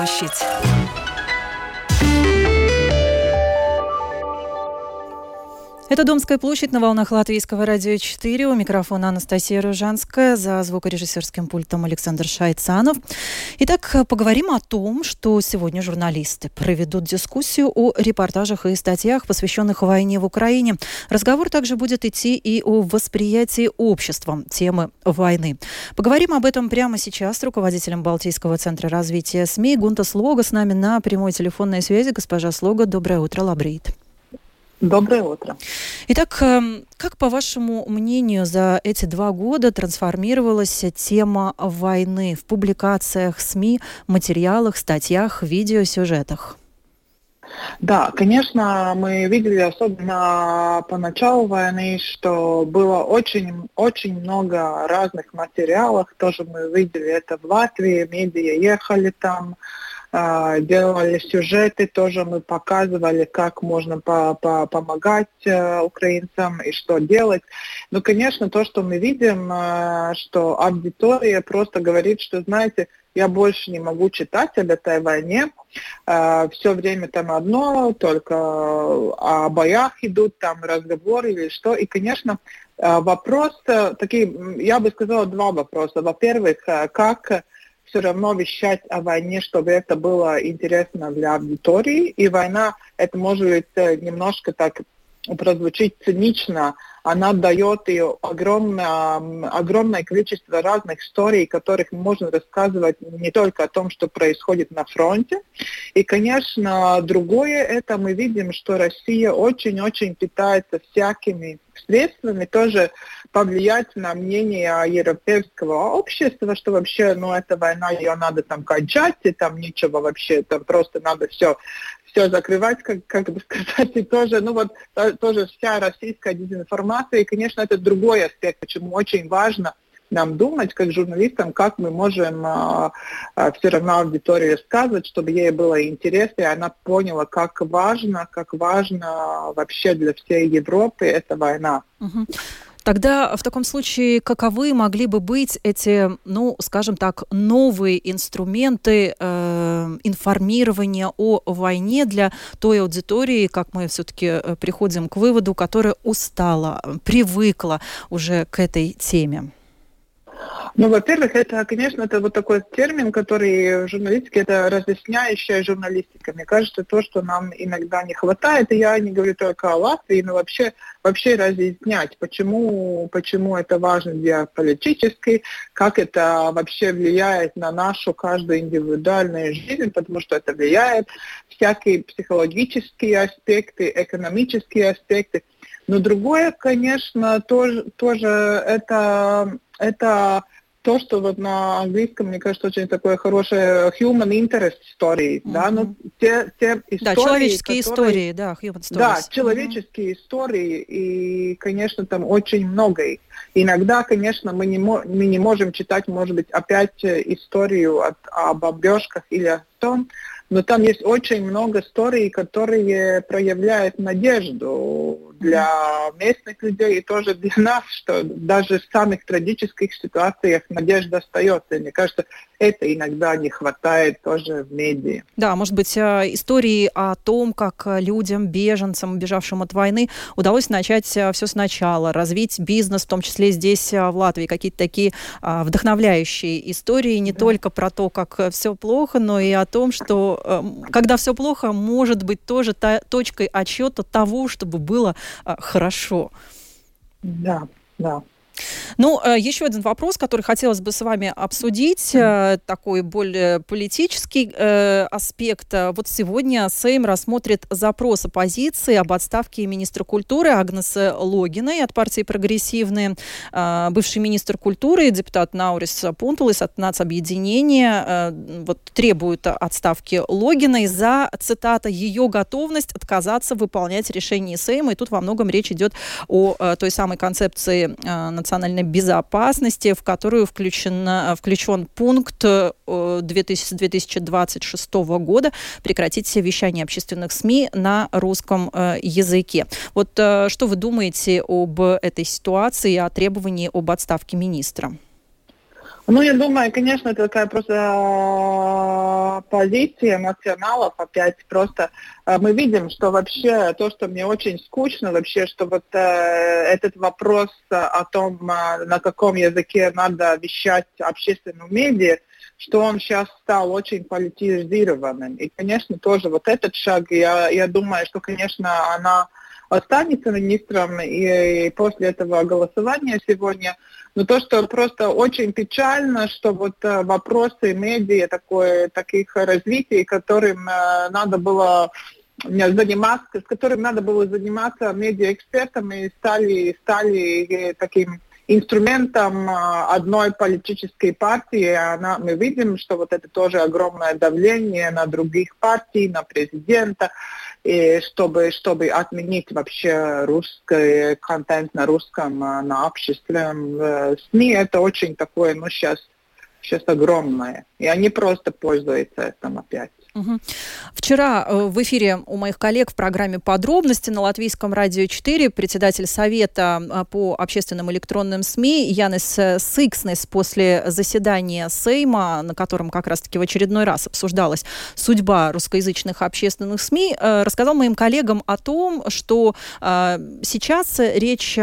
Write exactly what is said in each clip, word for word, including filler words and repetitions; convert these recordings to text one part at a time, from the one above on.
площадь. Это Домская площадь на волнах Латвийского радио четыре. У микрофона Анастасия Ружанская, за звукорежиссерским пультом Александр Шайцанов. Итак, поговорим о том, что сегодня журналисты проведут дискуссию о репортажах и статьях, посвященных войне в Украине. Разговор также будет идти и о восприятии обществом темы войны. Поговорим об этом прямо сейчас с руководителем Балтийского центра развития СМИ Гунта Слога с нами на прямой телефонной связи. Госпожа Слога, доброе утро, лабрīt. Доброе утро. Итак, как, по вашему мнению, за эти два года трансформировалась тема войны в публикациях СМИ, материалах, статьях, видеосюжетах? Да, конечно, мы видели, особенно по началу войны, что было очень, очень много разных материалов. Тоже мы видели это в Латвии, медиа ехали там, делали сюжеты, тоже мы показывали, как можно по- по- помогать э, украинцам и что делать. Но, конечно, то, что мы видим, э, что аудитория просто говорит, что, знаете, я больше не могу читать об этой войне, э, все время там одно, только о боях идут, там разговоры или что. И, конечно, э, вопрос, э, такие, я бы сказала, два вопроса. Во-первых, э, как все равно вещать о войне, чтобы это было интересно для аудитории. И война, это может быть немножко так прозвучит цинично, она дает ее огромное, огромное количество разных историй, которых можно рассказывать не только о том, что происходит на фронте. И, конечно, другое, это мы видим, что Россия очень-очень питается всякими средствами, тоже повлиять на мнение европейского общества, что вообще, ну, эта война, ее надо там кончать, и там ничего вообще, там просто надо все все закрывать, как, как бы сказать, и тоже, ну вот, тоже вся российская дезинформация, и, конечно, это другой аспект, почему очень важно нам думать, как журналистам, как мы можем а, а, все равно аудитории рассказывать, чтобы ей было интересно, и она поняла, как важно, как важно вообще для всей Европы эта война. Угу. Тогда в таком случае каковы могли бы быть эти, ну, скажем так, новые инструменты э, информирования о войне для той аудитории, как мы все-таки приходим к выводу, которая устала, привыкла уже к этой теме? Ну, во-первых, это, конечно, это вот такой термин, который в журналистике, это разъясняющая журналистика. Мне кажется, то, что нам иногда не хватает, и я не говорю только о Латвии, но вообще, вообще разъяснять, почему, почему это важно геополитически, как это вообще влияет на нашу каждую индивидуальную жизнь, потому что это влияет всякие психологические аспекты, экономические аспекты. Но другое, конечно, тоже, тоже это, это то, что вот на английском, мне кажется, очень такое хорошее human interest stories, mm-hmm. да, ну, те, те истории, да, человеческие которые, истории, да, human stories. Да, человеческие mm-hmm. истории, и, конечно, там очень много их. Иногда, конечно, мы не, мо- мы не можем читать, может быть, опять историю от, о бомбежках или о том, но там есть очень много историй, которые проявляют надежду для местных людей и тоже для нас, что даже в самых трагических ситуациях надежда остается. И мне кажется, это иногда не хватает тоже в медиа. Да, может быть, истории о том, как людям, беженцам, бежавшим от войны, удалось начать все сначала, развить бизнес, в том числе здесь, в Латвии, какие-то такие вдохновляющие истории, не да. только про то, как все плохо, но и о том, что когда все плохо, может быть тоже та, точкой отсчета того, чтобы было хорошо. Да, да. Ну, еще один вопрос, который хотелось бы с вами обсудить, mm. такой более политический э, аспект. Вот сегодня Сейм рассмотрит запрос оппозиции об отставке министра культуры Агнесы Логиной от партии «Прогрессивные». Э, бывший министр культуры, депутат Наурис Пунтулис от нацобъединения э, вот, требует отставки Логиной за, цитата, ее готовность отказаться выполнять решение Сейма. И тут во многом речь идет о э, той самой концепции э, национальной безопасности, в которую включен, включен пункт две тысячи двадцать шестого года прекратить все вещания общественных СМИ на русском языке. Вот что вы думаете об этой ситуации и о требовании об отставке министра? Ну, я думаю, конечно, это такая просто позиция националов опять. Просто мы видим, что вообще то, что мне очень скучно, вообще, что вот э, этот вопрос о том, на каком языке надо вещать общественную медиа, что он сейчас стал очень политизированным. И, конечно, тоже вот этот шаг, я, я думаю, что, конечно, она останется министром и, и после этого голосования сегодня. Но то, что просто очень печально, что вот э, вопросы медиа, такое, таких развитий, которым э, надо было заниматься, с которым надо было заниматься медиаэкспертами, стали, стали таким инструментом одной политической партии. Она, мы видим, что вот это тоже огромное давление на других партий, на президента, и чтобы, чтобы отменить вообще русский контент на русском, на общественном СМИ, это очень такое, ну, сейчас, сейчас огромное. И они просто пользуются этим опять. Угу. Вчера в эфире у моих коллег в программе «Подробности» на Латвийском радио четыре председатель Совета по общественным электронным СМИ Янис Сикснес после заседания Сейма, на котором как раз-таки в очередной раз обсуждалась судьба русскоязычных общественных СМИ, рассказал моим коллегам о том, что сейчас речь...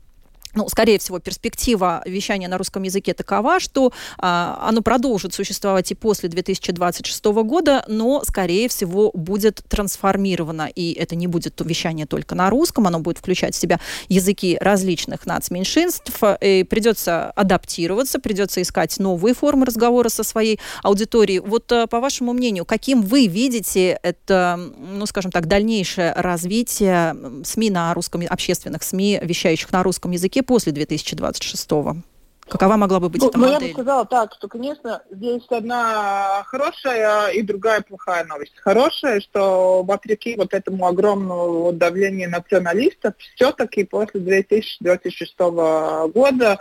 Ну, скорее всего, перспектива вещания на русском языке такова, что а, оно продолжит существовать и после две тысячи двадцать шестого года, но, скорее всего, будет трансформировано. И это не будет вещание только на русском, оно будет включать в себя языки различных нацменьшинств. И придется адаптироваться, придется искать новые формы разговора со своей аудиторией. Вот, по вашему мнению, каким вы видите это, ну, скажем так, дальнейшее развитие СМИ на русском, общественных СМИ, вещающих на русском языке, после две тысячи двадцать шестого? Какова могла бы быть ну, эта ну, модель? Я бы сказала так, что, конечно, здесь одна хорошая и другая плохая новость. Хорошая, что вопреки вот этому огромному давлению националистов, все-таки после две тысячи двадцать шестого года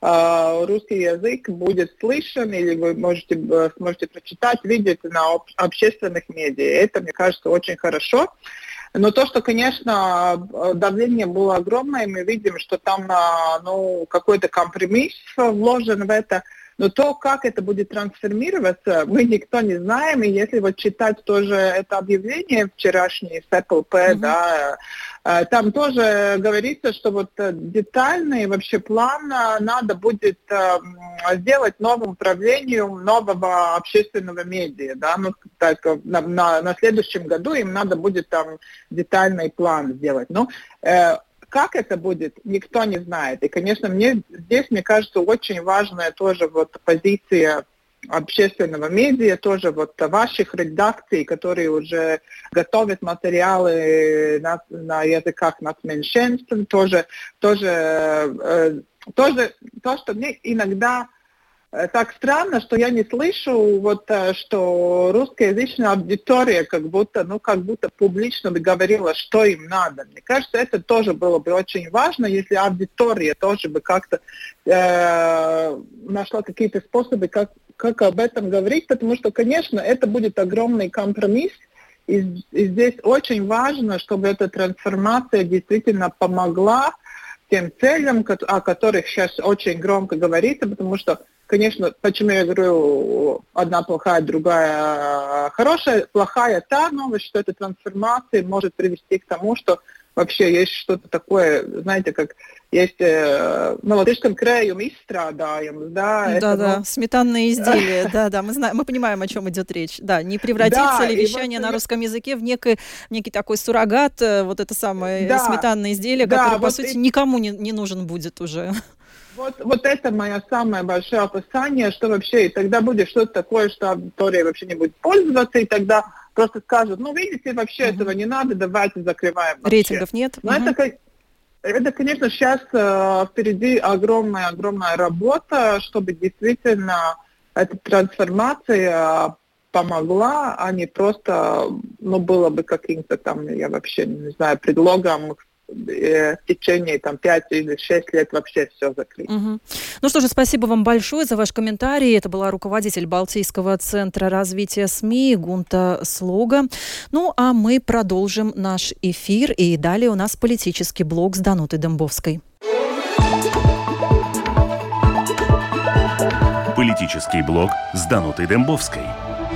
э, русский язык будет слышен, или вы можете, сможете прочитать, видеть на об, общественных медиа. Это, мне кажется, очень хорошо. Но то, что, конечно, давление было огромное, мы видим, что там ну, какой-то компромисс вложен в это. Но то, как это будет трансформироваться, мы никто не знаем. И если вот читать тоже это объявление вчерашнее с Apple Pay, mm-hmm. да, там тоже говорится, что вот детальный вообще план надо будет сделать новым управлением нового общественного медиа. Да? Ну, так, на, на, на следующем году им надо будет там детальный план сделать. Ну, как это будет, никто не знает. И, конечно, мне здесь, мне кажется, очень важная тоже вот позиция общественного медиа, тоже вот ваших редакций, которые уже готовят материалы на, на языках нацменьшинств, тоже, тоже, э, тоже то, что мне иногда так странно, что я не слышу, вот, что русскоязычная аудитория как будто, ну, как будто публично говорила, что им надо. Мне кажется, это тоже было бы очень важно, если аудитория тоже бы как-то э, нашла какие-то способы, как, как об этом говорить, потому что, конечно, это будет огромный компромисс, и, и здесь очень важно, чтобы эта трансформация действительно помогла тем целям, о которых сейчас очень громко говорится, потому что, конечно, почему я говорю, одна плохая, другая хорошая. Плохая та новость, что эта трансформация может привести к тому, что вообще есть что-то такое, знаете, как есть э, на латышском крējuma izstrādājums, да. Да, это, да, ну... сметанные изделия, да, да, мы знаем, мы понимаем, о чем идет речь. Да, не превратится да, ли вещание вот на русском языке в некий, некий такой суррогат, вот это самое да, сметанное изделие, да, которое, по вот сути, и... никому не, не нужен будет уже. Вот, вот это мое самое большое опасение, что вообще и тогда будет что-то такое, что аудитория вообще не будет пользоваться, и тогда просто скажут, ну, видите, вообще uh-huh. этого не надо, давайте закрываем вообще. Рейтингов нет? Но uh-huh. это, это, конечно, сейчас э, впереди огромная-огромная работа, чтобы действительно эта трансформация помогла, а не просто, ну, было бы каким-то там, я вообще не знаю, предлогом в течение там пять или шесть лет вообще все закрыть. Угу. Ну что же, спасибо вам большое за ваш комментарий. Это была руководитель Балтийского центра развития СМИ Гунта Слуга. Ну а мы продолжим наш эфир. И далее у нас политический блок с Данутой Дембовской. Политический блог с Данутой Дембовской.